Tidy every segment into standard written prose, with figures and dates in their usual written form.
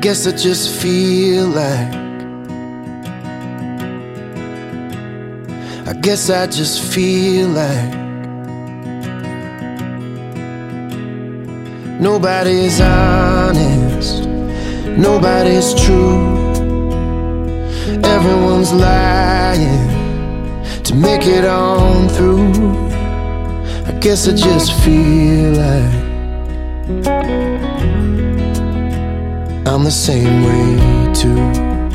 guess I just feel like, I guess I just feel like nobody's honest, nobody's true. Everyone's lying to make it on through. I guess I just feel like I'm the same way too.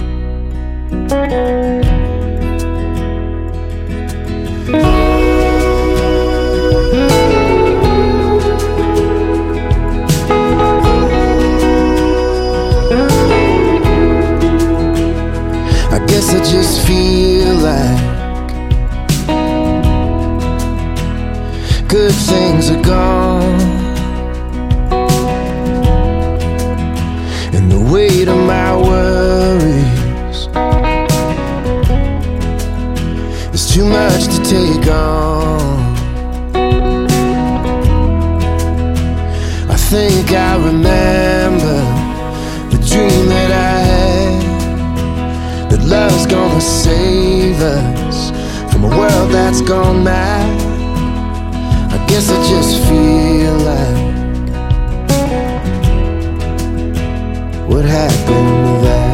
I guess I just feel like good things are gone, and the weight of my worries is too much to take on. I think I remember the dream that I had, that love's gonna save us from a world that's gone mad. I guess I just feel like what happened to that?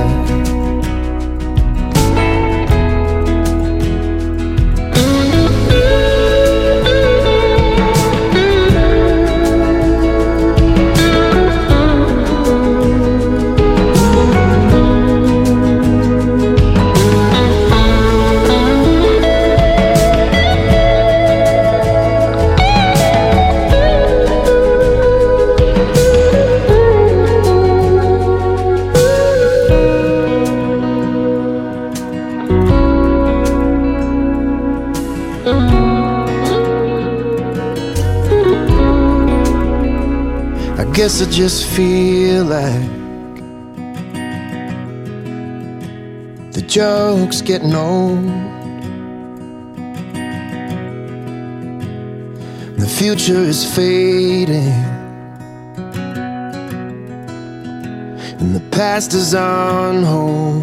I guess I just feel like the joke's getting old, the future is fading, and the past is on hold.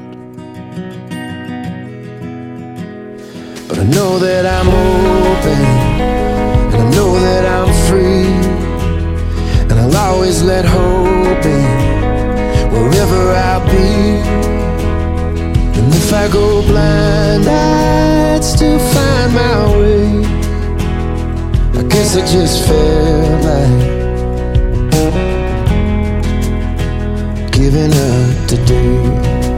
But I know that I'm open, and I know that I'm free, and I'll always let hope in wherever I'll be. And if I go blind, I'd still find my way. I guess I just felt like giving up today.